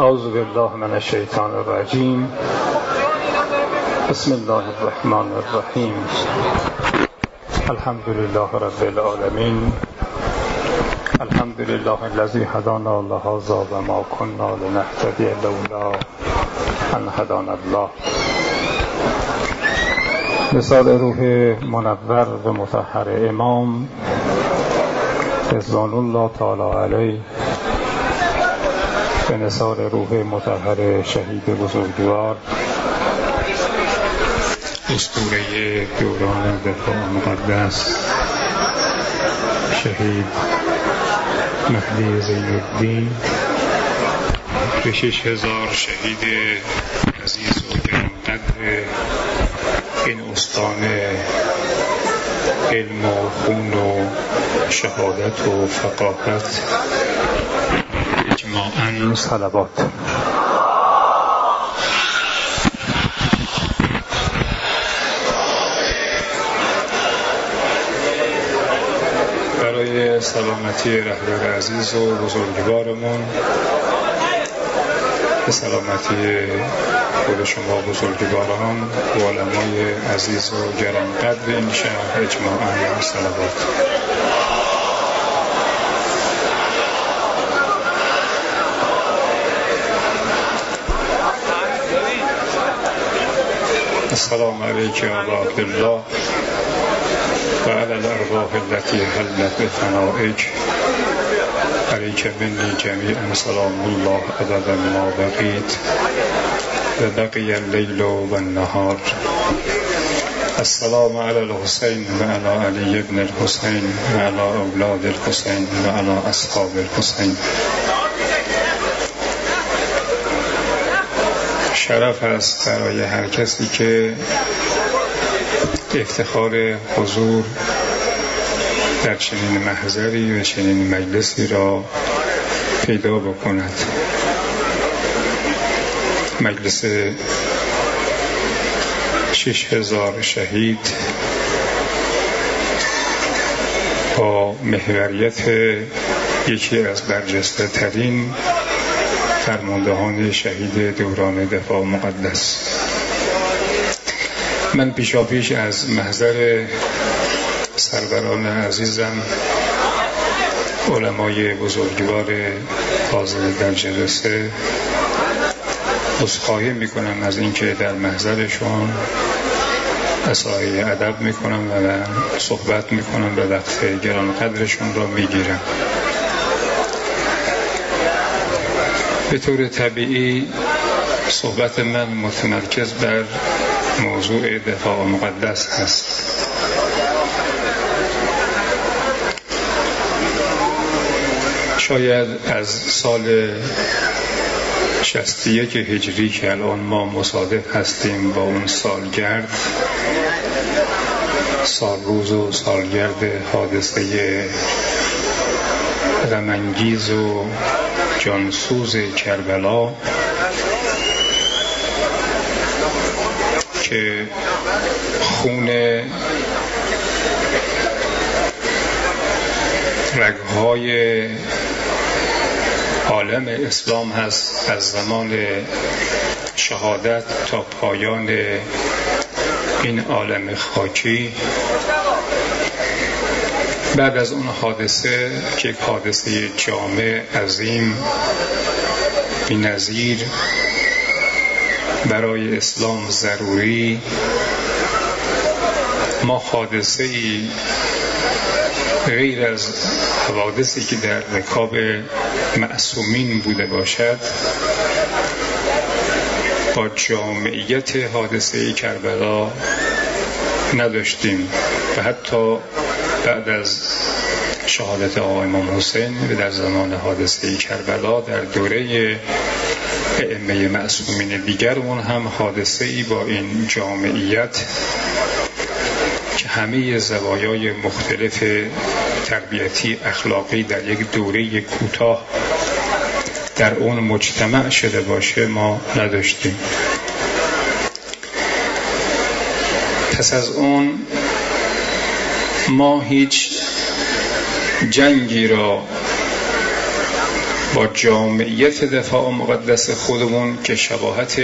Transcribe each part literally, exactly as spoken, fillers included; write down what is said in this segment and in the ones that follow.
اعوذ بالله من الشیطان الرجیم. بسم الله الرحمن الرحیم. الحمد لله رب العالمین. الحمد لله الذی هدانا لهذا و ما كنا لنهتدی لولا ان هدانا الله. مثال روح منور و مطهر امام رضوان الله تعالی علیه، به نثار روح مطهر شهید بزرگوار اسطوره دوران دفاع مقدس شهید مهدی زین‌الدین، به شش هزار شهید عزیز و گرانقدر این استان علم و خون و شهادت و فقاهت اجماعاً صلوات. برای سلامتی رهبر عزیز و بزرگوارمون، به سلامتی خود شما بزرگواران و علمای عزیز و گرانقدر این شهر اجماعاً صلوات. السلام علیک یا ابا عبدالله و علی الارواح التي حلت بفنائک، علیک منی جمیعا سلام الله عدد ما بقیت و بقی اللیل و النهار. السلام علی الحسین و علی علی ابن الحسین و علی اولاد الحسین و علی اصحاب الحسین. شرف است برای هر کسی که افتخار حضور در چنین محضری و چنین مجلسی را پیدا بکند. مجلس شش هزار شهید با محوریت یکی از برجسته ترین فرماندهان شهید دوران دفاع مقدس. من پیشا پیش از محضر سروران عزیزم، علمای بزرگوار حاضر در جلسه، عذرخواهی میکنم از اینکه در محضرشون اسای ادب میکنم و صحبت میکنم و وقت گرانقدرشون را میگیرم. به طور طبیعی صحبت من متمرکز بر موضوع دفاع مقدس هست. شاید از سال شصت و یک هجری که الان ما مصادف هستیم با اون سالگرد، سال روز و سالگرد حادثه غم‌انگیز و جانسوز کربلا که خون رگهای عالم اسلام هست از زمان شهادت تا پایان این عالم خاکی. بعد از اون حادثه که یک حادثه جامع عظیم بی‌نظیر برای اسلام ضروری، ما حادثه‌ای غیر از حوادثی که در رکاب معصومین بوده باشد با جامعیت حادثه کربلا نداشتیم و حتی بعد از شهادت آقا امام حسین و در زمان حادثه کربلا در دوره ائمه معصومین دیگرمون هم حادثه‌ای با این جامعیت که همه زوایای مختلف تربیتی اخلاقی در یک دوره کوتاه در اون مجتمع شده باشه ما نداشتیم. پس از اون ما هیچ جنگی را با جامعیت دفاع مقدس خودمون که شباهت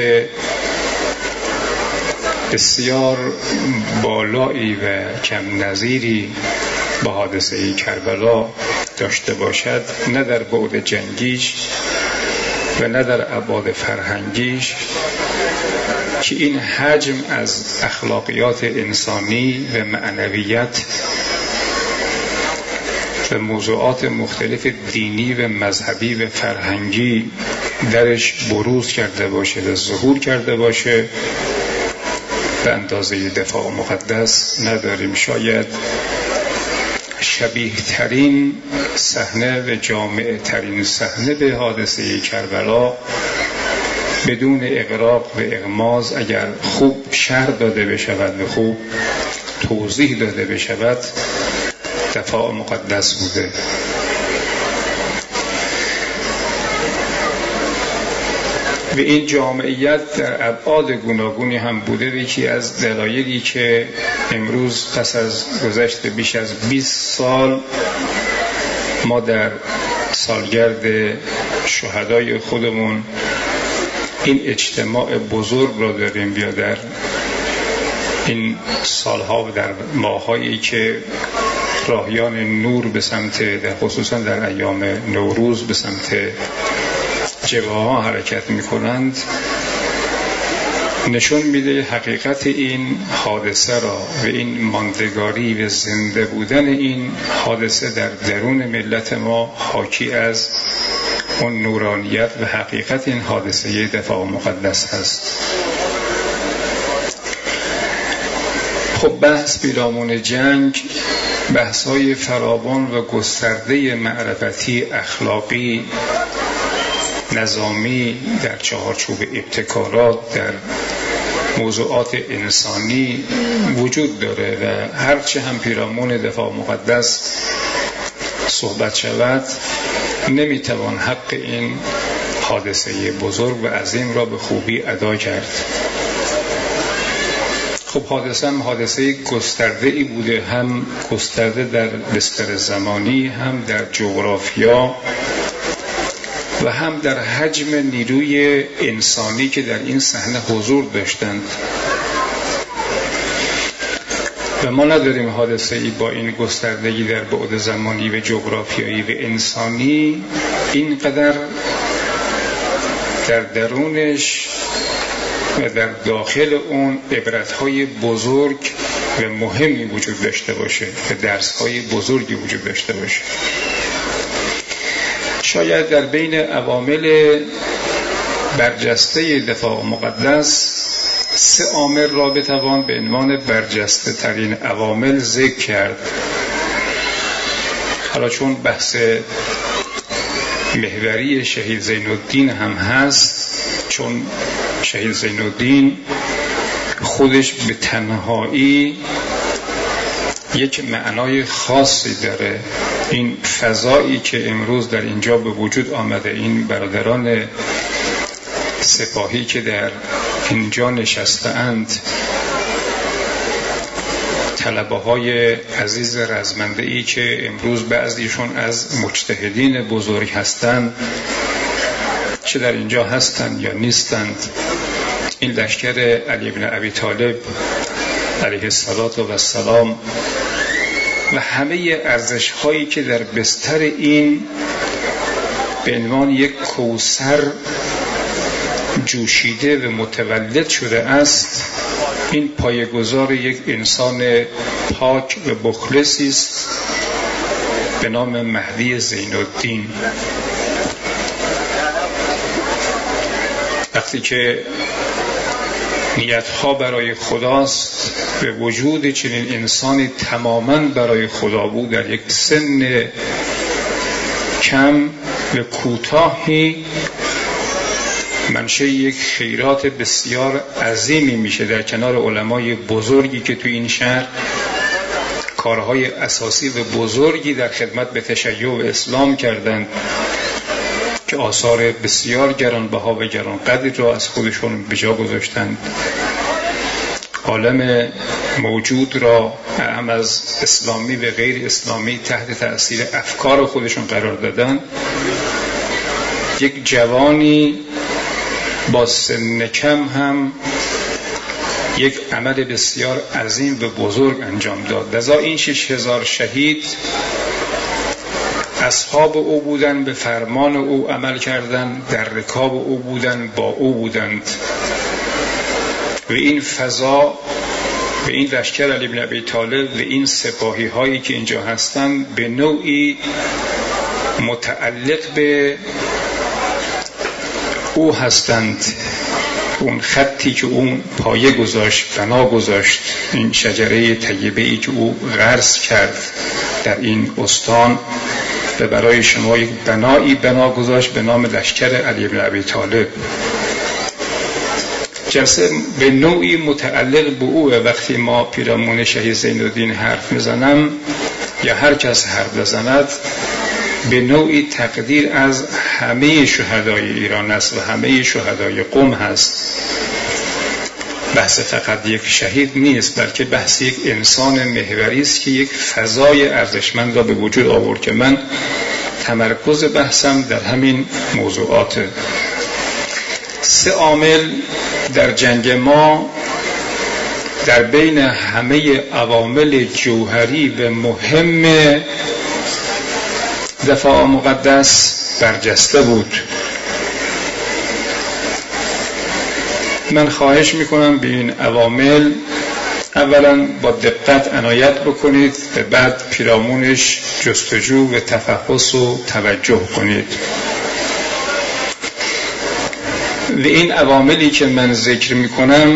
بسیار بالایی و کم نظیری با حادثه کربلا داشته باشد، نه در بعد جنگیش و نه در ابعاد فرهنگیش، که این حجم از اخلاقیات انسانی و معنویت و موضوعات مختلف دینی و مذهبی و فرهنگی درش بروز کرده باشه و ظهور کرده باشه به اندازه دفاع مقدس نداریم. شاید شبیه ترین صحنه و جامع ترین صحنه به حادثه کربلا بدون اغراق و اغماض اگر خوب شرح داده بشود و خوب توضیح داده بشود دفاع مقدس بوده. و این جامعیت در ابعاد گوناگونی هم بوده. یکی از دلایلی که امروز پس از گذشت بیش از بیست سال ما در سالگرد شهدای خودمون این اجتماع بزرگ را داریم، یا در این سالها و در ماهایی که راهیان نور به سمت در خصوصا در ایام نوروز به سمت جبهه‌ها حرکت می‌کنند، نشون میده حقیقت این حادثه را و این ماندگاری و زنده بودن این حادثه در درون ملت ما حاکی از اون نورانیت و حقیقت این حادثه دفاع مقدس هست. خب بحث پیرامون جنگ بحث‌های فراوان و گسترده معرفتی، اخلاقی، نظامی، در چهارچوب ابتکارات، در موضوعات انسانی وجود داره و هرچه هم پیرامون دفاع مقدس صحبت شود نمیتوان حق این حادثه بزرگ و عظیم را به خوبی ادا کرد. خب حادثه هم حادثه گسترده ای بوده، هم گسترده در بستر زمانی، هم در جغرافیا و هم در حجم نیروی انسانی که در این صحنه حضور داشتند. و ما نداریم حادثه ای با این گستردگی در بعد زمانی و جغرافیایی و انسانی اینقدر در درونش و در داخل اون عبرت‌های بزرگ و مهمی وجود داشته باشه و درس‌های بزرگی وجود داشته باشه. شاید در بین عوامل برجسته دفاع مقدس سه عامل را بتوان به عنوان برجسته ترین عوامل ذکر کرد. حالا چون بحث محوری شهید زین الدین هم هست، چون شهید زین الدین خودش به تنهایی یک معنای خاصی داره. این فضایی که امروز در اینجا به وجود آمده، این برادران سپاهی که در اینجا نشسته‌اند، طلبه های عزیز رزمنده ای که امروز بعضیشون از مجتهدین بزرگ هستند، چه در اینجا هستند یا نیستند، این لشکر علی بن ابی طالب علیه السلام و همه ارزش هایی که در بستر این به عنوان یک کوثر جوشیده و متولد شده است، این پایه‌گذار یک انسان پاک و مخلصی است به نام مهدی زین الدین. وقتی که نیتها برای خداست به وجود چنین انسانی تماماً برای خدا بود، در یک سن کم و کوتاهی منشأ یک خیرات بسیار عظیمی میشه در کنار علمای بزرگی که تو این شهر کارهای اساسی و بزرگی در خدمت به تشیع و اسلام کردند که آثار بسیار گرانبها و گرانقدری را از خودشون به جا گذاشتند. عالم موجود را هم از اسلامی و غیر اسلامی تحت تأثیر افکار خودشون قرار دادن یک جوانی با سن کم هم یک عمل بسیار عظیم و بزرگ انجام داد. لذا این شش هزار شهید اصحاب او بودند، به فرمان او عمل کردند، در رکاب او بودند، با او بودند و این فضا و این لشکر علی بن ابی طالب و این سپاهی هایی که اینجا هستند به نوعی متعلق به او هستند. اون خطی که اون پایه گذاشت، بنا گذاشت، این شجره طیبه‌ای که او غرس کرد در این استان و برای شما یک بنایی بنا گذاشت به نام لشکر علی بن ابی طالب. جلسه به نوعی متعلق به اوه. وقتی ما پیرامون شهید زین حرف میزنم یا هر کس حرف بزند به نوعی تقدیر از همه شهدای ایران است و همه شهدای قم هست. بحث فقط یک شهید نیست، بلکه بحث یک انسان محوری است که یک فضای ارزشمند را به وجود آورد که من تمرکز بحثم در همین موضوعات. سه عامل در جنگ ما در بین همه عوامل جوهری و مهم دفاع مقدس برجسته بود. من خواهش میکنم به این عوامل اولا با دقت عنایت بکنید و بعد پیرامونش جستجو و تفحص و توجه کنید. و این عواملی که من ذکر میکنم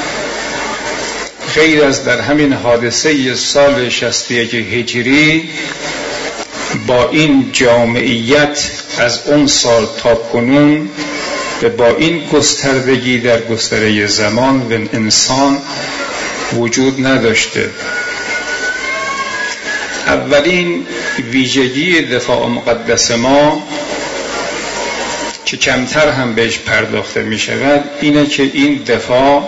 غیر از در همین حادثه سال شصت و یک هجری با این جامعیت از اون سال تا کنون و با این گستردگی در گستره زمان و انسان وجود نداشته. اولین ویژگی دفاع مقدس ما که کمتر هم بهش پرداخته می شود اینه که این دفاع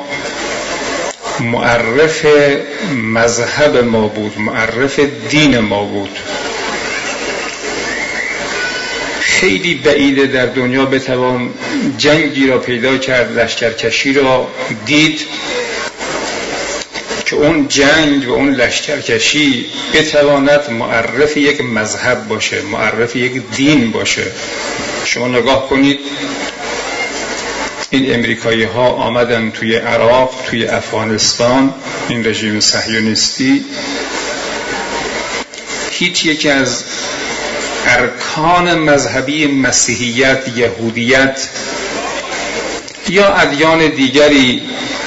معرف مذهب ما بود، معرف دین ما بود. خیلی بعیده در دنیا بتوان جنگی را پیدا کرد، لشکرکشی را دید که اون جنگ و اون لشکرکشی بتواند معرف یک مذهب باشه، معرف یک دین باشه. شما نگاه کنید این امریکایی ها آمدن توی عراق، توی افغانستان، این رژیم صهیونیستی هیچ یک از ارکان مذهبی مسیحیت، یهودیت یا ادیان دیگری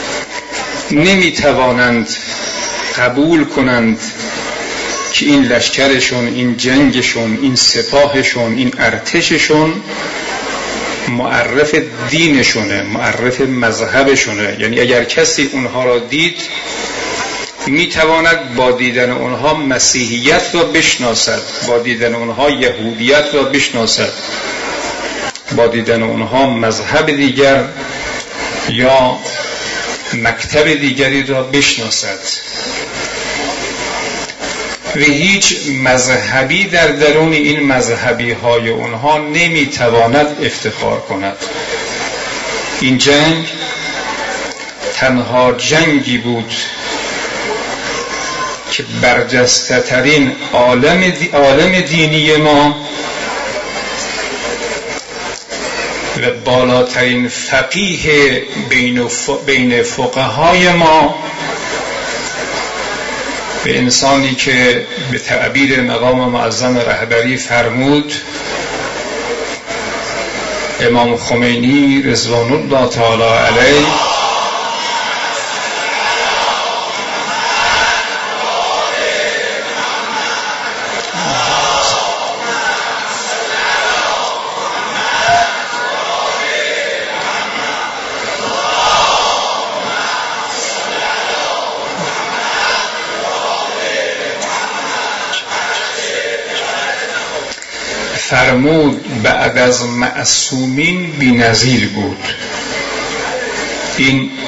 نمیتوانند قبول کنند که این لشکرشون، این جنگشون، این سپاهشون، این ارتششون معرف دینشونه، معرف مذهبشونه. یعنی اگر کسی اونها را دید میتواند با دیدن اونها مسیحیت را بشناسد، با دیدن اونها یهودیت را بشناسد، با دیدن اونها مذهب دیگر یا مکتب دیگری را بشناسد و هیچ مذهبی در درون این مذهبی های اونها نمیتواند افتخار کند. این جنگ تنها جنگی بود که برجسته ترین عالم, دی عالم دینی ما و بالاترین فقیه بین, ف... بین فقهای ما به انسانی که به تعبیر مقام معظم رهبری فرمود امام خمینی رضوان الله تعالی علیه فرمود بعد از معصومین بی‌نظیر بود. این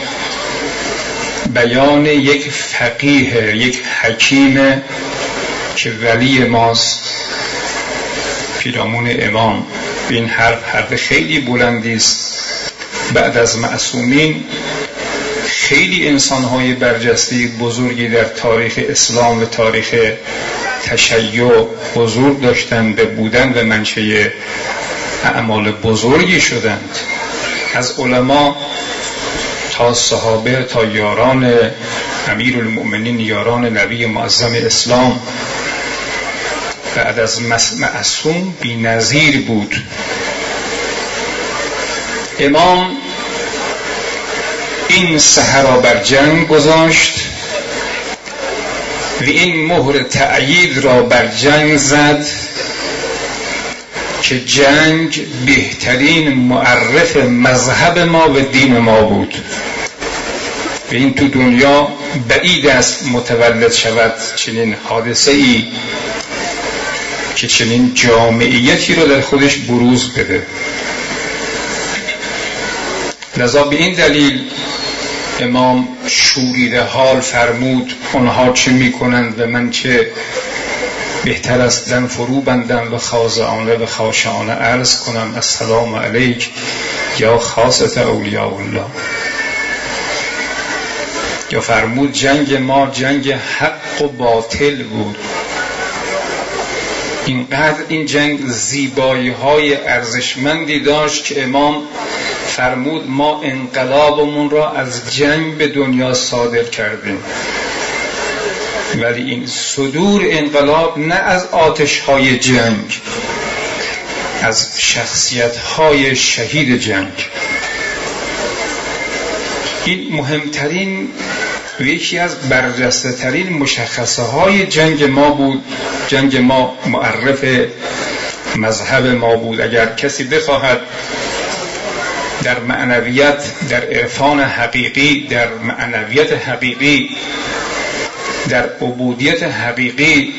بیان یک فقیه، یک حکیم که ولی ماست، پیرامون امام. این حرف حرف خیلی بلندی است. بعد از معصومین خیلی انسان‌های برجسته بزرگی در تاریخ اسلام و تاریخ تشیع حضور داشتند، به بودن و منشأ اعمال بزرگی شدند، از علما تا صحابه تا یاران امیرالمؤمنین، یاران نبی معظم اسلام. بعد از معصوم بی نظیر بود. امام این سحر را بر جنگ گذاشت و این مهر تأیید را بر جنگ زد که جنگ بهترین معرف مذهب ما و دین ما بود و این تو دنیا بعید است متولد شود چنین حادثه ای که چنین جامعیتی رو در خودش بروز بده. لذا به این دلیل امام شوریده حال فرمود اونها چه میکنند و من چه بهتر است دم فرو بندم و خاضعانه و خاشعانه عرض کنم السلام علیک یا خاصة اولیاء الله. یا فرمود جنگ ما جنگ حق و باطل بود. اینقدر این جنگ زیبایی های ارزشمندی داشت که امام فرمود ما انقلابمون را از جنگ به دنیا صادر کردیم، ولی این صدور انقلاب نه از آتش های جنگ، از شخصیت های شهید جنگ. این مهمترین و یکی از برجسته ترین مشخصه های جنگ ما بود. جنگ ما معرف مذهب ما بود. اگر کسی بخواهد در معنویت، در عرفان حقیقی، در معنویت حقیقی، در عبودیت حقیقی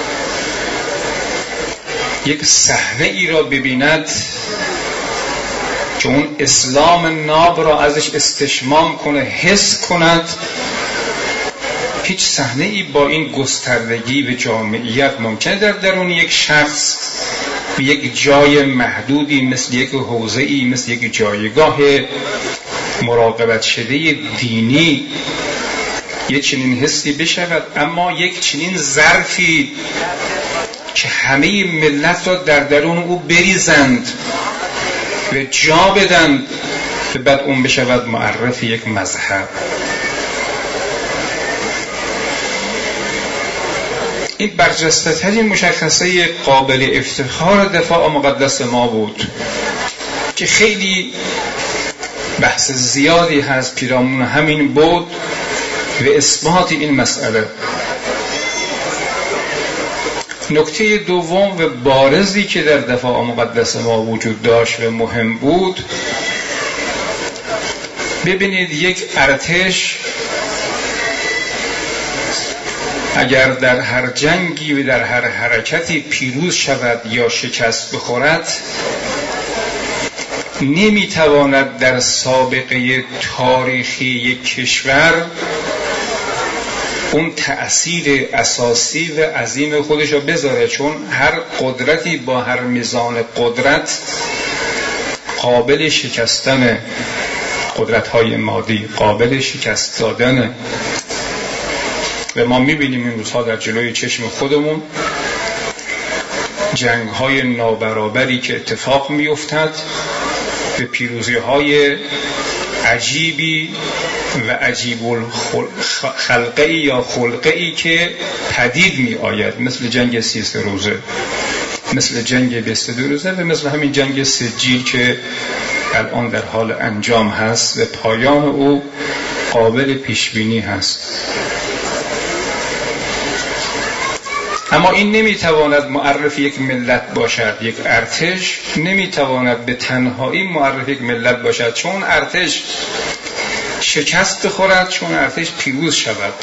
یک صحنه ای را ببیند که اون اسلام ناب را ازش استشمام کنه، حس کند، هیچ صحنه ای با این گستردگی و جامعیت ممکنه در درون یک شخص به یک جای محدودی مثل یک حوزه‌ای، مثل یک جایگاه مراقبت شده دینی یک چنین حسی بشود، اما یک چنین ظرفی که همه ملت را در درون او بریزند و جا بدند و بعد اون بشود معرف یک مذهب. این برجسته ترین مشخصه قابل افتخار دفاع مقدس ما بود که خیلی بحث زیادی هست پیرامون همین بود و اثبات این مسئله. نکته دوم و بارزی که در دفاع مقدس ما وجود داشت و مهم بود، ببینید یک ارتش اگر در هر جنگی و در هر حرکتی پیروز شود یا شکست بخورد، نمیتواند در سابقه تاریخی یک کشور اون تأثیر اساسی و عظیم خودش رو بذاره، چون هر قدرتی با هر میزان قدرت قابل شکستن، قدرت‌های مادی قابل شکست دادن. و ما می‌بینیم این روزها در جلوی چشم خودمون جنگ‌های نابرابری که اتفاق می‌افتد به پیروزی‌های عجیبی و عجیب الخلقه‌ای یا خلقه‌ای که پدید می‌آید، مثل جنگ سیصد روزه، مثل جنگ بیست و دو روزه و مثل همین جنگ سجیل که الان در حال انجام هست و پایان او قابل پیشبینی هست. اما این نمیتواند معرف یک ملت باشد. یک ارتش نمیتواند به تنهایی معرف یک ملت باشد، چون ارتش شکست بخورد، چون ارتش پیروز شود.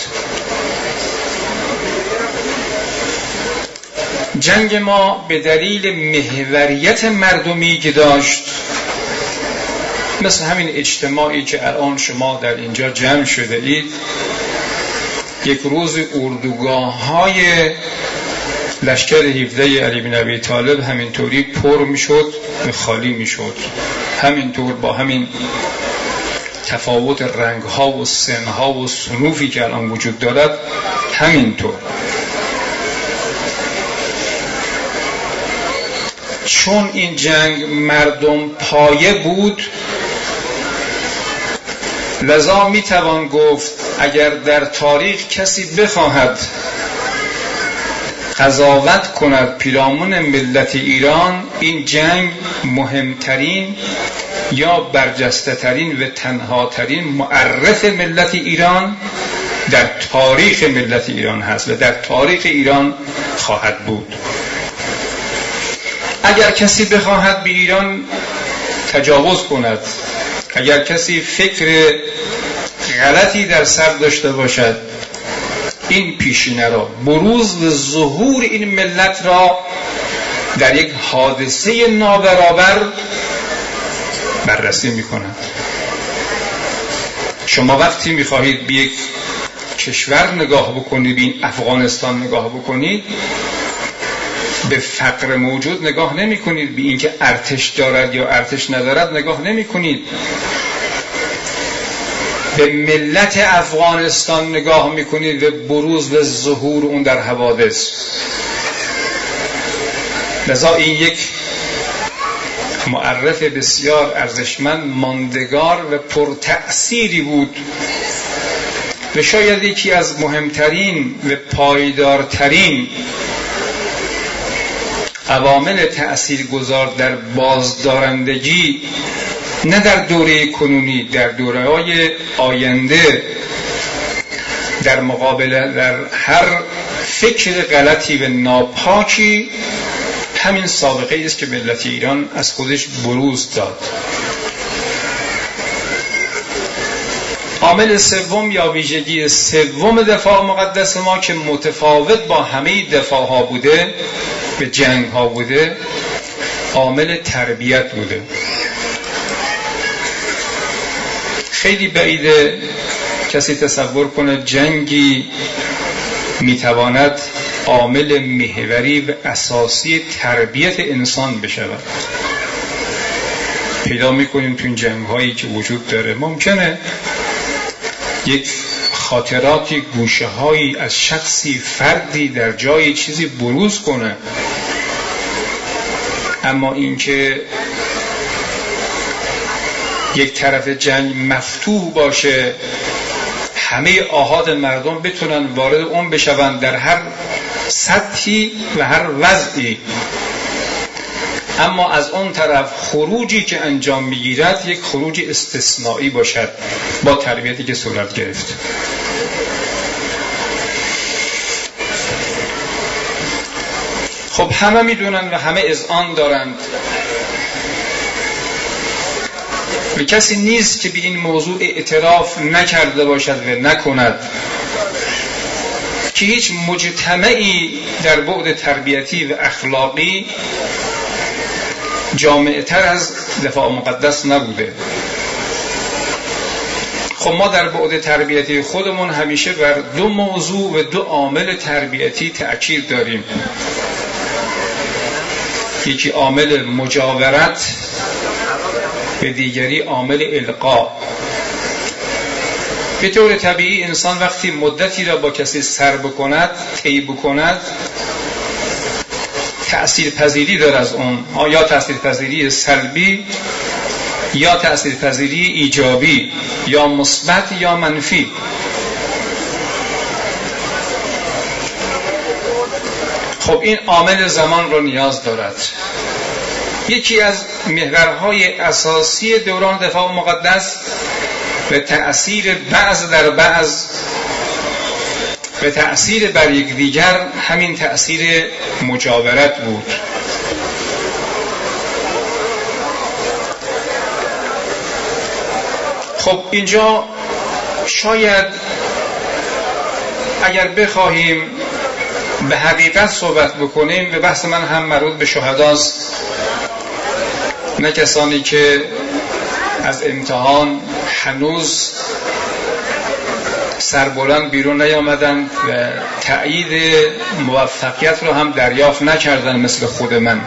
جنگ ما به دلیل محوریت مردمی که داشت، مثل همین اجتماعی که الان شما در اینجا جمع شده اید، یک روز اردوگاه های لشکر هفده علی بن ابی طالب همینطوری پر میشد و خالی میشد. همینطور با همین تفاوت رنگ ها و سن ها و صنوفی که الان وجود دارد همینطور. چون این جنگ مردم پایه بود، لذا میتوان گفت اگر در تاریخ کسی بخواهد قضاوت کند پیرامون ملت ایران، این جنگ مهمترین یا برجسته ترین و تنها ترین معرف ملت ایران در تاریخ ملت ایران هست و در تاریخ ایران خواهد بود. اگر کسی بخواهد به ایران تجاوز کند، اگر کسی فکر غلطی در سر داشته باشد، این پیشینه را، بروز و ظهور این ملت را در یک حادثه نابرابر بررسی می کند. شما وقتی می خواهید به یک کشور نگاه بکنید، به این افغانستان نگاه بکنید، به فقر موجود نگاه نمی کنید، به این که ارتش دارد یا ارتش ندارد نگاه نمی کنید، به ملت افغانستان نگاه می کنید و بروز و ظهور اون در حوادث. لذا این یک معرف بسیار ارزشمند، ماندگار و پرتأثیری بود و شاید یکی از مهمترین و پایدارترین عوامل تأثیرگذار در بازدارندگی، نه در دوره کنونی، در دوره‌های آینده، در مقابل در هر فکر غلطی و ناپاکی، همین سابقه است که ملت ایران از خودش بروز داد. عامل سوم یا ویژگی سوم دفاع مقدس ما که متفاوت با همه دفاع ها بوده، به جنگ ها بوده، عامل تربیت بوده. خیلی بعیده کسی تصور کنه جنگی میتواند عامل محوری و اساسی تربیت انسان بشود. پیدا میکنیم تو این جنگ هایی که وجود داره ممکنه یک خاطراتی، گوشه هایی از شخصی، فردی در جای چیزی بروز کنه، اما اینکه یک طرف جنگ مفتوح باشه، همه آحاد مردم بتونن وارد اون بشون در هر سطحی و هر وضعی، اما از اون طرف خروجی که انجام میگیرد یک خروج استثنایی باشد با تربیتی که صورت گرفت. خب همه میدونن و همه اذعان دارند و کسی نیست که به این موضوع اعتراف نکرده باشد و نکند که هیچ مجتمعی در بعد تربیتی و اخلاقی جامع‌تر از دفاع مقدس نبوده. خب ما در بعد تربیتی خودمون همیشه بر دو موضوع و دو عامل تربیتی تأکید داریم. یکی عامل مجاورت و دیگری عامل القا. به طور طبیعی انسان وقتی مدتی را با کسی سر بکند، طی بکند، تأثیر پذیری داره از اون، یا تأثیر پذیری سلبی یا تأثیر پذیری ایجابی، یا مثبت یا منفی. خب این عامل زمان رو نیاز دارد. یکی از محورهای اساسی دوران دفاع مقدس به تأثیر بعض در بعض، به تأثیر بر یک دیگر، همین تأثیر مجاورت بود. خب اینجا شاید اگر بخواهیم به حقیقت صحبت بکنیم، به بحث من هم مربوط به شهداست، نه کسانی که از امتحان هنوز سربلند بیرون نیامدند و تأیید موفقیت رو هم دریافت نکردن مثل خود من.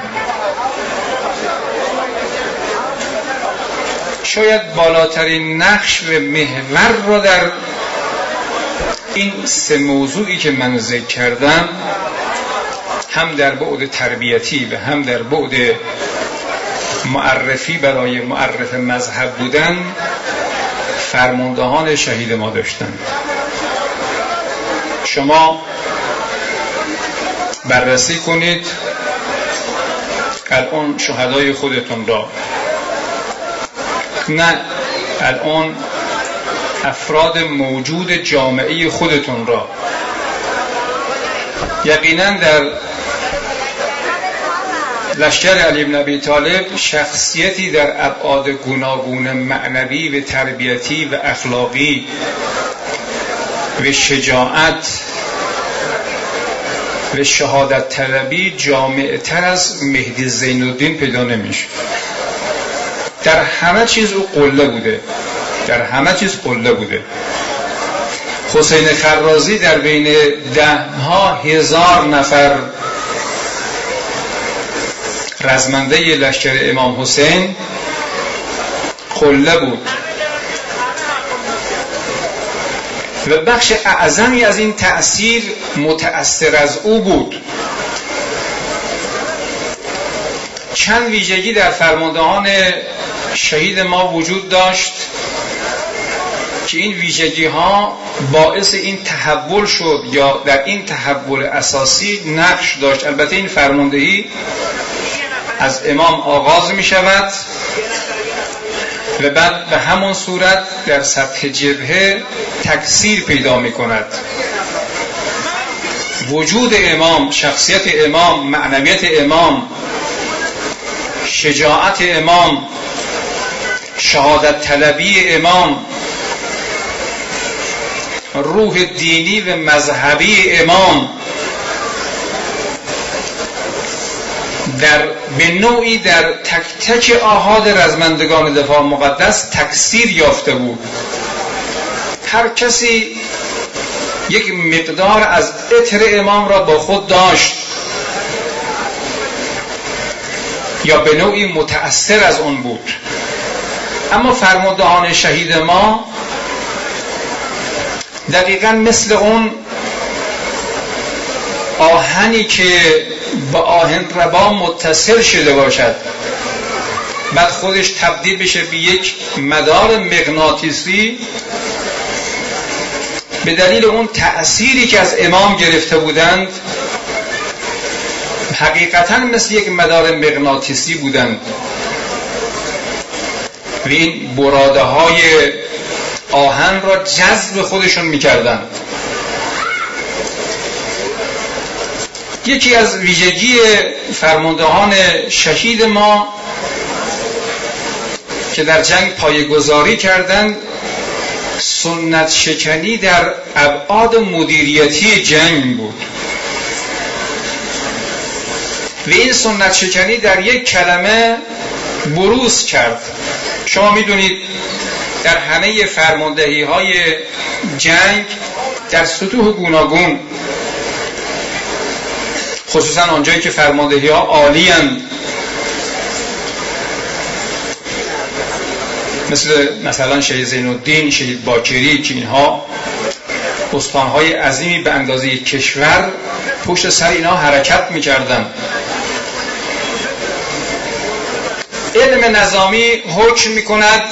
شاید بالاترین نقش و محور رو در این سه موضوعی که من ذکر کردم، هم در بعد تربیتی و هم در بعد معرفی برای معرف مذهب بودن، فرماندهان شهید ما داشتند. شما بررسی کنید الان شهدای خودتون را، نه الان افراد موجود جامعه خودتون را. یقینا در لشکر علی بن ابی طالب شخصیتی در ابعاد گوناگون معنوی و تربیتی و اخلاقی و شجاعت و شهادت طلبی جامع تر از مهدی زین الدین پیدا نمیشه. در همه چیز او قله بوده، در همه چیز قله بوده. حسین خرازی در بین ده ها هزار نفر رزمنده لشکر امام حسین قله بود و بخش اعظمی از این تأثیر متأثر از او بود. چند ویژگی در فرماندهان شهید ما وجود داشت که این ویژگی ها باعث این تحول شد یا در این تحول اساسی نقش داشت. البته این فرماندهی از امام آغاز می شود و بعد به همون صورت در سطح جبهه تکثیر پیدا می کند. وجود امام، شخصیت امام، معنویت امام، شجاعت امام، شهادت طلبی امام، روح دینی و مذهبی امام در به نوعی در تک تک آحاد رزمندگان دفاع مقدس تکثیر یافته بود. هر کسی یک مقدار از عطر امام را با خود داشت یا به نوعی متأثر از اون بود. اما فرماندهان شهید ما دقیقاً مثل اون آهنی که با آهن ربا متصل شده باشد بعد خودش تبدیل بشه به یک مدار مغناطیسی، به دلیل اون تأثیری که از امام گرفته بودند حقیقتاً مثل یک مدار مغناطیسی بودند و این براده های آهن را جذب خودشون میکردند. یکی از ویژگی فرماندهان شهید ما که در جنگ پایه‌گذاری کردند سنت شکنی در ابعاد مدیریتی جنگ بود و این سنت شکنی در یک کلمه بروز کرد. شما میدونید در همه فرماندهی های جنگ در سطوح گوناگون، خصوصا آنجایی که فرماندهی ها عالی هستند، مثل مثلا شهید زین الدین، شهید باکری، که اینها استانهای عظیمی به اندازه کشور پشت سر اینها حرکت میکردن. علم نظامی حکم میکند،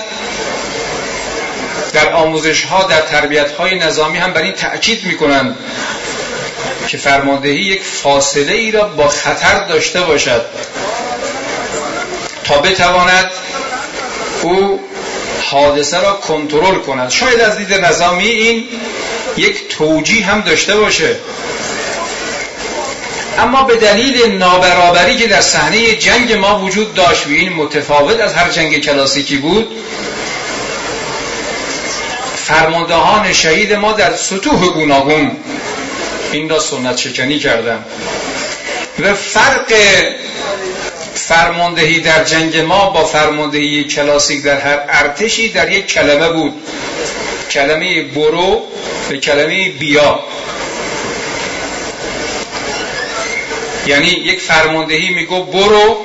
در آموزش ها، در تربیت های نظامی هم بر این تأکید میکنند که فرماندهی یک فاصله ای را با خطر داشته باشد تا بتواند او حادثه را کنترل کند. شاید از دید نظامی این یک توجیه هم داشته باشه، اما به دلیل نابرابری که در صحنه جنگ ما وجود داشت و این متفاوت از هر جنگ کلاسیکی بود، فرماندهان شهید ما در سطوح گوناگون این را سنت شکنی کردند و فرق فرماندهی در جنگ ما با فرماندهی کلاسیک در هر ارتشی در یک کلمه بود، کلمه برو به کلمه بیا، یعنی یک فرماندهی میگو برو،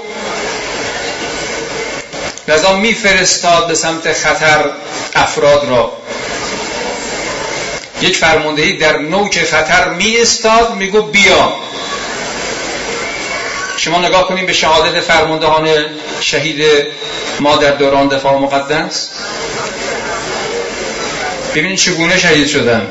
لذا میفرستاد به سمت خطر افراد را. یک فرماندهی در نوک خطر می استاد، میگو بیا. شما نگاه کنیم به شهادت فرماندهان شهید ما در دوران دفاع مقدس، ببینید چگونه شهید شدن.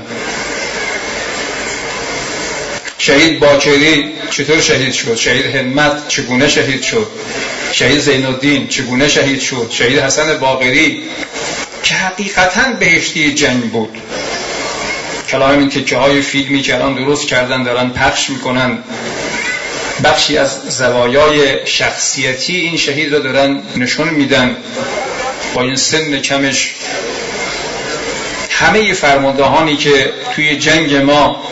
شهید باکری چطور شهید شد؟ شهید همت چگونه شهید شد؟ شهید زین الدین چگونه شهید شد؟ شهید حسن باقری که حقیقتاً بهشتی جنگ بود. کلا همین تکه های فیلمی که الان درست کردن دارن پخش میکنن، بخشی از زوایای شخصیتی این شهید رو دارن نشون میدن با این سن کمش. همه فرماندهانی که توی جنگ ما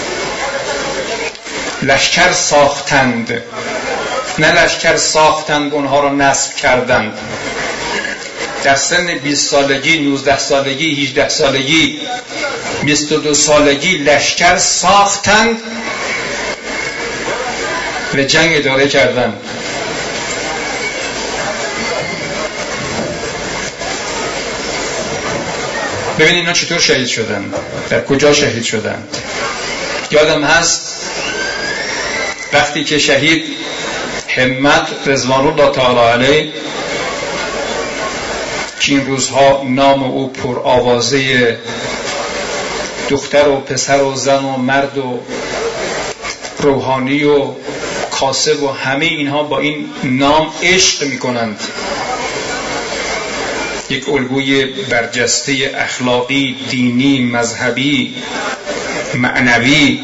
لشکر ساختند، نه لشکر ساختند اونها رو نصب کردند، در سن بیست سالگی، نوزده سالگی، هجده سالگی، بیست و دو سالگی لشکر ساختند و جنگ اداره کردند. ببینید اینا چطور شهید شدند، در کجا شهید شدند. یادم هست وقتی که شهید همت رضوان الله تعالی علیه که این روزها نام او پر آوازه دختر و پسر و زن و مرد و روحانی و کاسب و همه اینها با این نام عشق می کنند، یک الگوی برجسته اخلاقی، دینی، مذهبی، معنوی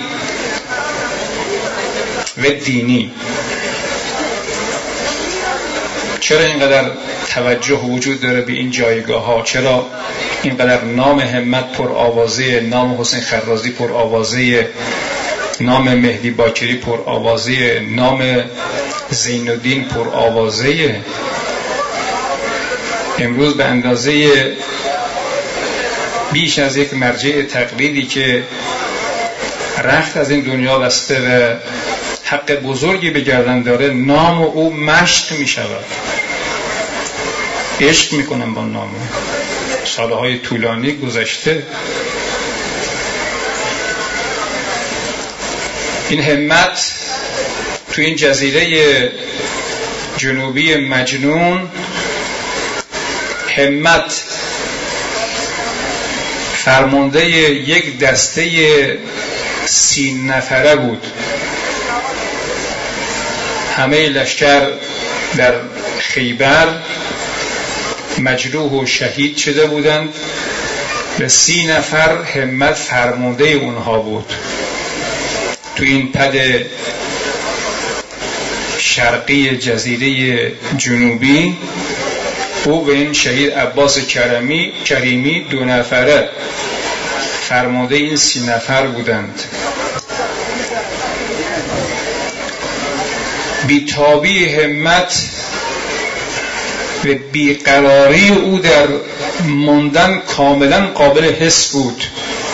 و دینی. چرا اینقدر توجه وجود داره به این جایگاه ها؟ چرا اینقدر نام همت پر آوازه، نام حسین خرازی پر آوازه، نام مهدی باکری پر آوازه، نام زین الدین پر آوازه؟ امروز به اندازه بیش از یک مرجع تقلیدی که رخت از این دنیا بسته و حق بزرگی به گردن داره، نام او مشق می شود، عشق می کنم با نام. سالهای طولانی گذشته این همت تو این جزیره جنوبی مجنون، همت فرمانده یک دسته سی نفره بود. همه لشکر در خیبر مجروح و شهید شده بودند و سی نفر همت فرمانده اونها بود. تو این پد شرقی جزیره جنوبی او و این شهید عباس کریمی کریمی دو نفره فرمانده این سی نفر بودند. بی‌تابی همت و بیقراری او در موندن کاملا قابل حس بود.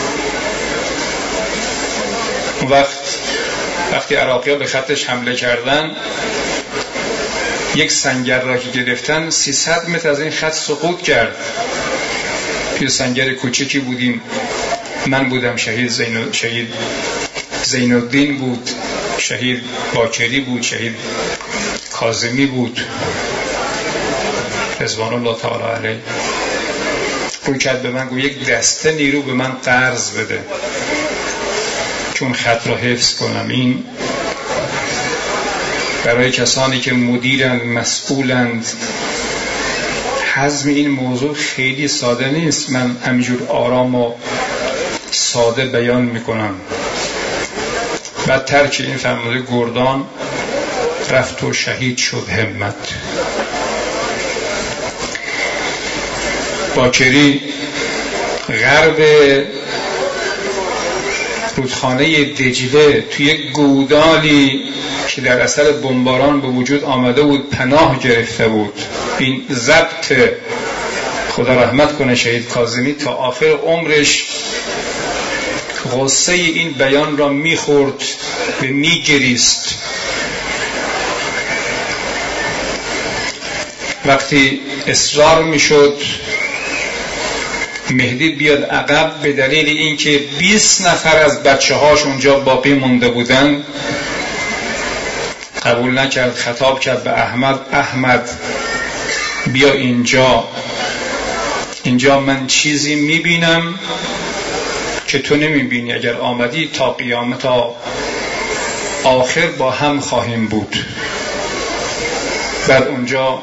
وقت وقتی عراقی‌ها به خطش حمله کردن، یک سنگر را که گرفتن سیصد متر از این خط سقوط کرد. توی سنگر کوچکی بودیم، من بودم، شهید زین شهید زین الدین بود، شهید باکری بود، شهید کاظمی بود رضوان الله تعالی علیه. روی کرد به من گفت یک دسته نیرو به من قرض بده چون خط را حفظ کنم. این برای کسانی که مدیرند، مسئولند، حزم این موضوع خیلی ساده نیست. من همینجور آرام و ساده بیان میکنم. بدتر که این فرمانده گردان رفت و شهید شد همت. باکری غرب رودخانه دجله توی یک گودالی که در اثر بمباران به وجود آمده بود پناه گرفته بود. این ضبط، خدا رحمت کنه شهید کاظمی، تا آخر عمرش غصه این بیان را میخورد و میگریست. وقتی اصرار میشد مهدی بیاد عقب به دلیل اینکه بیست نفر از بچه هاش اونجا باقی مونده بودن، قبول نکرد. خطاب کرد به احمد: احمد بیا اینجا، اینجا من چیزی میبینم که تو نمیبینی. اگر آمدی تا قیامت تا آخر با هم خواهیم بود. بعد اونجا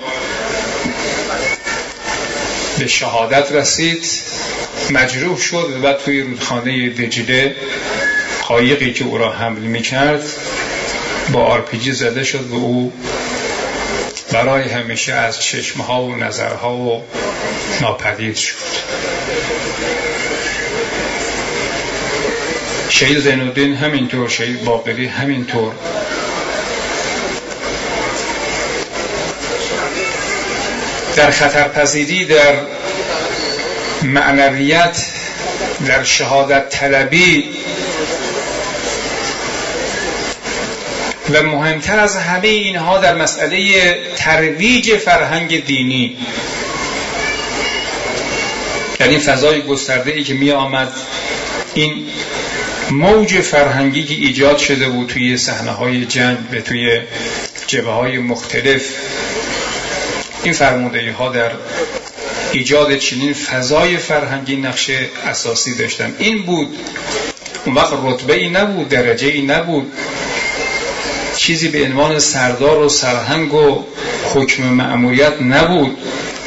به شهادت رسید، مجروح شد و بعد توی رودخانه دجله قایقی که او را حمل میکرد با آرپیجی زده شد و او برای همیشه از چشمها و نظرها و ناپدید شد. شهید زینالدین همینطور، شهید باقری همینطور. در خطرپذیری، در معنویت، در شهادت طلبی و مهمتر از همه اینها در مسئله ترویج فرهنگ دینی، یعنی این فضای گسترده‌ای که می آمد، این موج فرهنگی که ایجاد شده بود توی صحنه‌های جنگ و توی جبهه‌های مختلف، این فرماندهی‌ها در ایجاد چنین فضای فرهنگی نقش اساسی داشتن. این بود. اون وقت رتبه ای نبود، درجه ای نبود، چیزی به عنوان سردار و سرهنگ و حکم مأموریت نبود.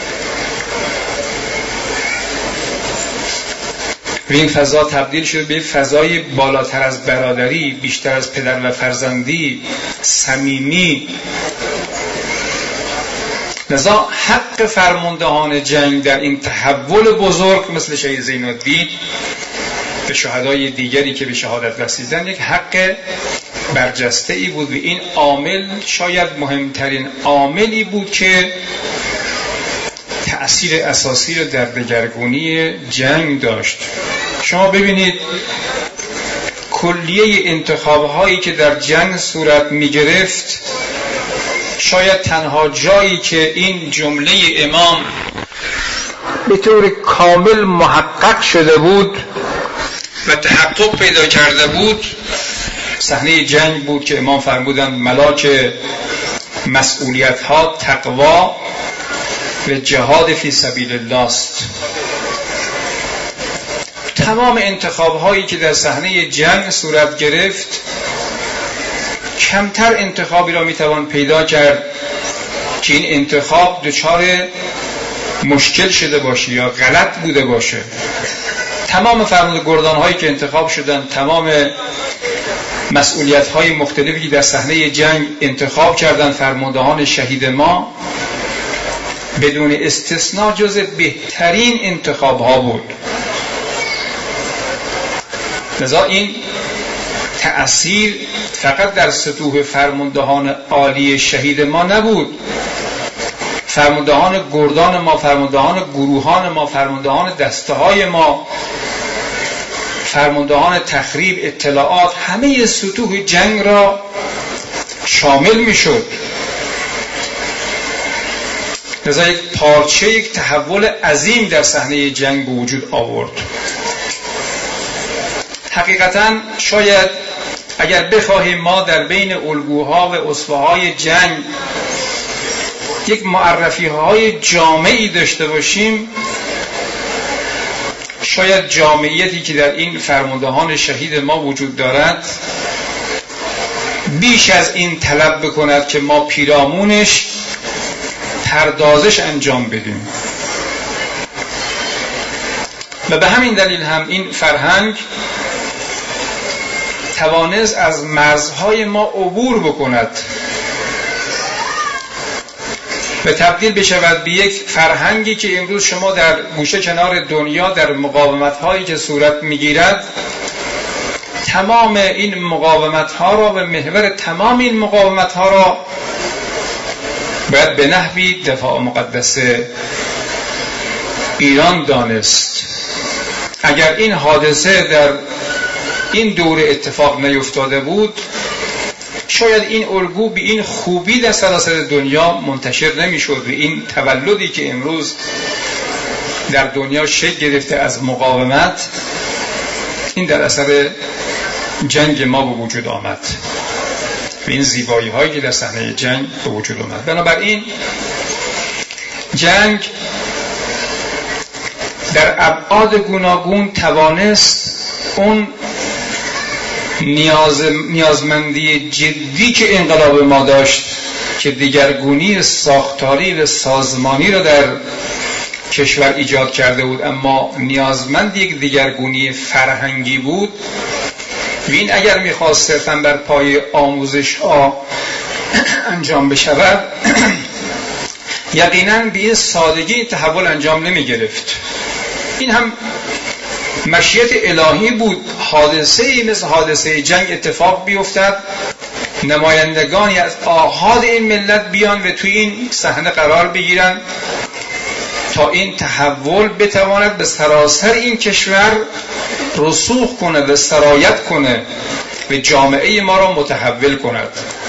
و این فضا تبدیل شد به فضای بالاتر از برادری، بیشتر از پدر و فرزندی، صمیمی. لذا حق فرماندهان جنگ در این تحول بزرگ مثل شهید زینالدین و شهدای دیگری که به شهادت رسیدن یک حق برجسته ای بود و این عامل شاید مهمترین عاملی بود که تأثیر اساسی را در دگرگونی جنگ داشت. شما ببینید کلیه انتخاب‌هایی که در جنگ صورت می‌گرفت، شاید تنها جایی که این جمله امام به طور کامل محقق شده بود و تحقق پیدا کرده بود صحنه جنگ بود که امام فرمودند ملاک مسئولیت‌ها تقوا و جهاد فی سبیل الله است. تمام انتخاب‌هایی که در صحنه جنگ صورت گرفت، کمتر انتخابی را میتوان پیدا کرد که این انتخاب دچار مشکل شده باشه یا غلط بوده باشه. تمام فرمانده گردان‌هایی که انتخاب شدن، تمام مسئولیت‌های مختلفی که در صحنه جنگ انتخاب کردن فرماندهان شهید ما، بدون استثناء جز بهترین انتخاب‌ها بود. لذا این تأثیر فقط در سطوح فرماندهان عالی شهید ما نبود. فرماندهان گردان ما، فرماندهان گروهان ما، فرماندهان دسته‌های ما، فرماندهان تخریب اطلاعات، همه سطوح جنگ را شامل میشد. لذا یک پارچه، یک تحول عظیم در صحنه جنگ به وجود آورد. حقیقتاً شاید اگر بخواهیم ما در بین الگوها و اسوه‌های جنگ یک معرفی‌های جامعی داشته باشیم، شاید جامعیتی که در این فرماندهان شهید ما وجود دارد بیش از این طلب بکند که ما پیرامونش پردازش انجام بدیم. و به همین دلیل هم این فرهنگ توانست از مرزهای ما عبور بکند و تبدیل بشود به یک فرهنگی که امروز شما در گوشه کنار دنیا در مقاومت‌هایی که صورت می‌گیرد، تمام این مقاومت‌ها را و محور تمام این مقاومت‌ها را باید به نحوی دفاع مقدس ایران دانست. اگر این حادثه در این دوره اتفاق نیفتاده بود، شاید این الگو به این خوبی در سراسر دنیا منتشر نمیشد و این تولدی که امروز در دنیا شکل گرفته از مقاومت، این در اثر جنگ ما به وجود آمد و این زیبایی هایی که در صحنه جنگ به وجود آمد. بنابراین جنگ در ابعاد گوناگون توانست اون نیاز نیازمندی جدی که انقلاب ما داشت که دیگرگونی ساختاری و سازمانی را در کشور ایجاد کرده بود، اما نیازمند یک دیگرگونی فرهنگی بود و این اگر میخواست صرفاً بر پای آموزش ها انجام بشود یقیناً به این سادگی تحول انجام نمی گرفت. این هم مشیت الهی بود، حادثه‌ای مثل حادثه جنگ اتفاق بیفتد، نمایندگانی از آحاد این ملت بیان و توی این صحنه قرار بگیرن تا این تحول بتواند به سراسر این کشور رسوخ کنه و سرایت کنه و جامعه ما را متحول کند.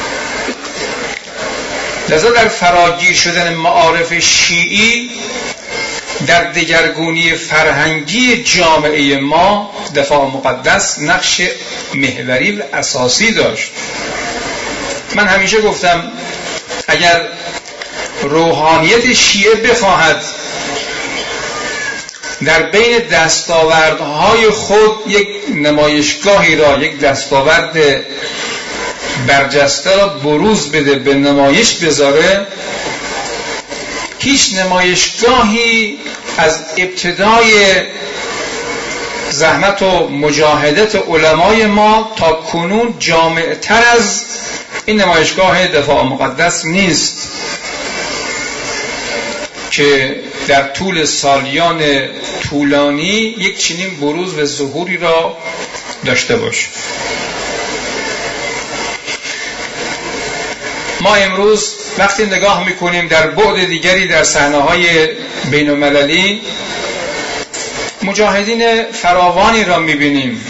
لذا در فراگیر شدن معارف شیعی در دگرگونی فرهنگی جامعه ما دفاع مقدس نقش محوری و اساسی داشت. من همیشه گفتم اگر روحانیت شیعه بخواهد در بین دستاوردهای خود یک نمایشگاهی را، یک دستاورد برجسته را بروز بده، به نمایش بذاره، هیچ نمایشگاهی از ابتدای زحمت و مجاهدت علمای ما تا کنون جامع‌تر از این نمایشگاه دفاع مقدس نیست که در طول سالیان طولانی یک چنین بروز و ظهوری را داشته باشه. ما امروز وقتی نگاه میکنیم در بعد دیگری در صحنه‌های بین‌المللی مجاهدین فراوانی را میبینیم،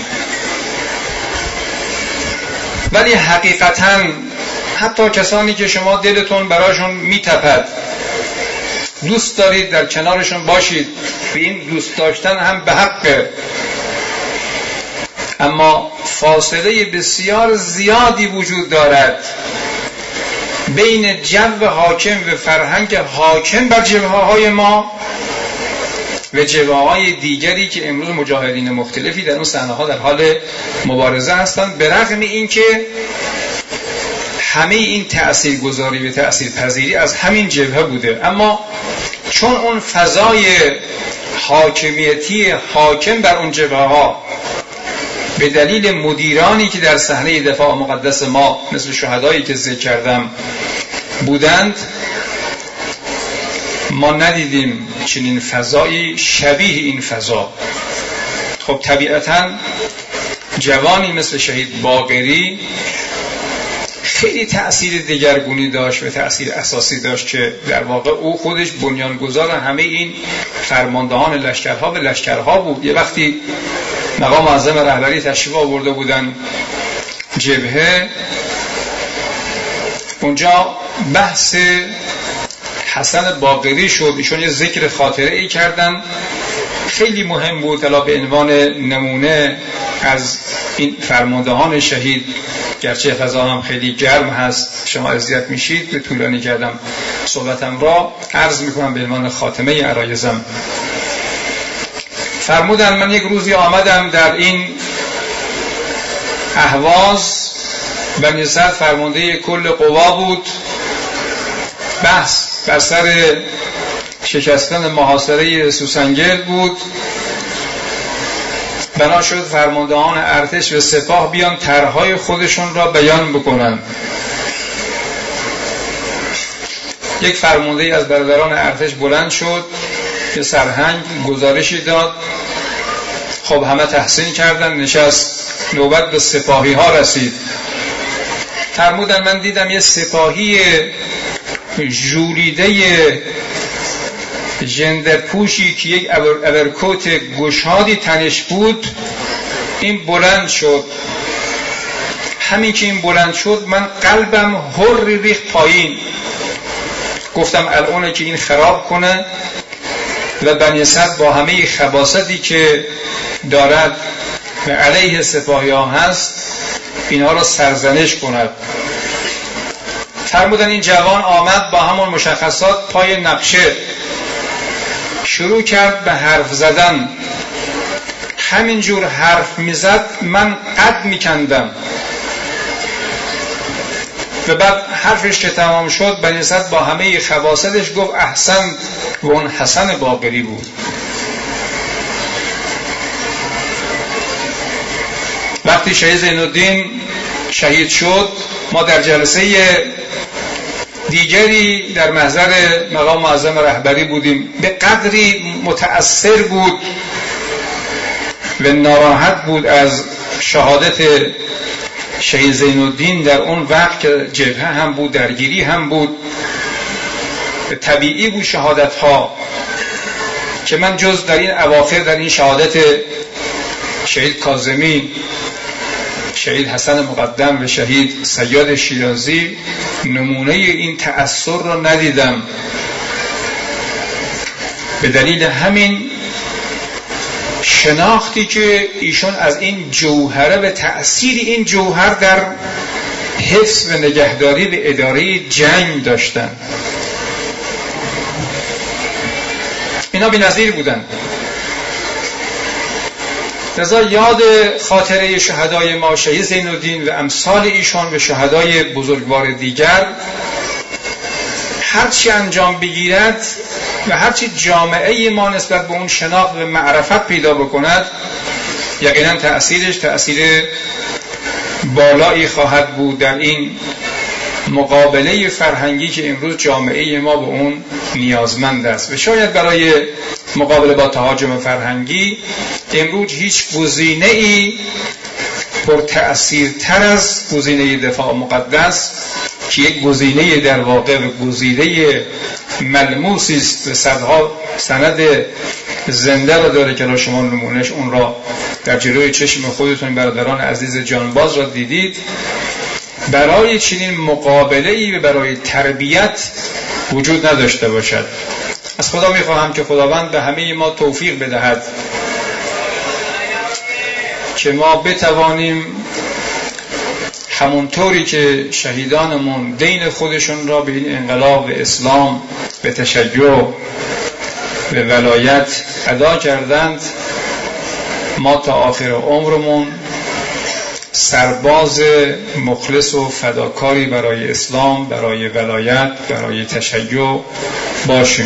ولی حقیقتاً حتی کسانی که شما دلتون براشون میتپد، دوست دارید در کنارشون باشید و این دوست داشتن هم به حقه، اما فاصله بسیار زیادی وجود دارد بین جو حاکم و فرهنگ حاکم بر جبهه‌های ما و جبهه‌های دیگری که امروز مجاهدین مختلفی در اون صحنه‌ها در حال مبارزه هستند، به رغم اینکه همه این تأثیرگذاری و تأثیرپذیری از همین جبهه بوده، اما چون اون فضای حاکمیتی حاکم بر اون جبهه‌ها به دلیل مدیرانی که در صحنه دفاع مقدس ما مثل شهدایی که ذکر کردم بودند، ما ندیدیم چنین فضایی شبیه این فضا. خب طبیعتاً جوانی مثل شهید باقری خیلی تأثیر دگرگونی داشت و تأثیر اساسی داشت که در واقع او خودش بنیانگذار همه این فرماندهان لشکرها و لشکرها بود. یه وقتی مقام معظم رهبری تشریف آورده بودن جبهه، اونجا بحث حسن باقری شد، ایشون یه ذکر خاطره ای کردن خیلی مهم بود، حالا به عنوان نمونه از این فرماندهان شهید، گرچه فضا هم خیلی گرم هست شما اذیت میشید، به طولانی کردم صحبتم را، عرض میکنم به عنوان خاتمه عرایزم. فرمودن من یک روزی آمدم در این اهواز، بنی صدر فرمانده کل قوا بود، بحث بر سر شکستن محاصره سوسنگل بود، بنا شد فرماندهان ارتش و سپاه بیان طرحهای خودشون را بیان بکنن. یک فرمانده از برادران ارتش بلند شد، یه سرهنگ گزارشی داد، خب همه تحسین کردن، نشست، نوبت به سپاهی ها رسید. فرمودن من دیدم یه سپاهی ژولیده ژندرپوشی که یک ابرکوت گشادی تنش بود این بلند شد. همین که این بلند شد من قلبم هر ریخت پایین. گفتم الان که این خراب کنه و بنی اسد با همه خباثتی که دارد و علیه سپاهیان هست اینها را سرزنش کند. فرمودن این جوان آمد با همون مشخصات پای نقشه شروع کرد به حرف زدن. همینجور حرف میزد من قد میکندم و بعد حرفش که تمام شد بنی اسد با همه خباثتش گفت احسن و اون حسن باقری بود. وقتی شهید زین الدین شهید شد ما در جلسه دیگری در محضر مقام معظم رهبری بودیم. به قدری متأثر بود و ناراحت بود از شهادت شهید زین الدین در اون وقت که جبهه هم بود، درگیری هم بود، طبیعی بود شهادت ها، که من جز در این اواخر در این شهادت شهید کاظمی، شهید حسن مقدم و شهید سیاد شیرازی نمونه این تأثیر را ندیدم. به دلیل همین شناختی که ایشون از این جوهره و تأثیر این جوهر در حفظ و نگهداری و اداره جنگ داشتن. اینا بی‌نظیر بودن. لذا یاد خاطره شهدای ما شهید زین الدین و امثال ایشان و شهدای بزرگوار دیگر هرچی انجام بگیرد و هرچی جامعه ما نسبت به اون شناخت و معرفت پیدا بکند یقینا تأثیرش تأثیر بالایی خواهد بود در این مقابله فرهنگی که امروز جامعه ما به اون نیازمند است. و شاید برای مقابله با تهاجم فرهنگی امروز هیچ گزینه‌ای پرتأثیرتر از گزینه دفاع مقدس که یک گزینه در واقع و گزینه ملموسی است و صدها سند زنده را داره که شما نمونهش اون را در جلوی چشم خودتون برادران عزیز جانباز را دیدید. برای چنین مقابله‌ای و برای تربیت وجود نداشته باشد. از خدا میخواهم که خداوند به همه ما توفیق بدهد که ما بتوانیم همونطوری که شهیدانمون دین خودشون را به این انقلاب و اسلام به تشیع و ولایت ادا کردند ما تا آخر عمرمون سرباز مخلص و فداکاری برای اسلام، برای ولایت، برای تشیع باشیم.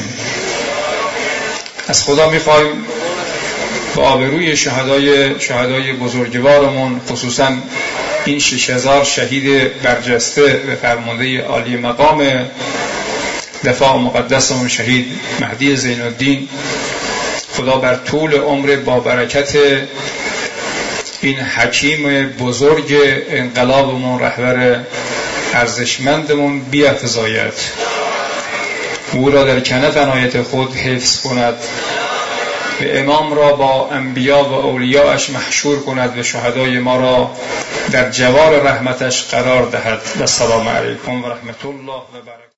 از خدا میخوایم با آبروی شهدای شهدای بزرگوارمون خصوصا این شش هزار شهید برجسته و فرمانده عالی مقام دفاع مقدسمون شهید مهدی زین الدین، خدا بر طول عمر با برکت این حکیم بزرگ انقلابمون رهبر ارزشمندمون بیفزاید، او را در کنف عنایت خود حفظ کند و امام را با انبیا و اولیاءش محشور کند و شهدای ما را در جوار رحمتش قرار دهد. و السلام علیکم و رحمت الله و برکاته.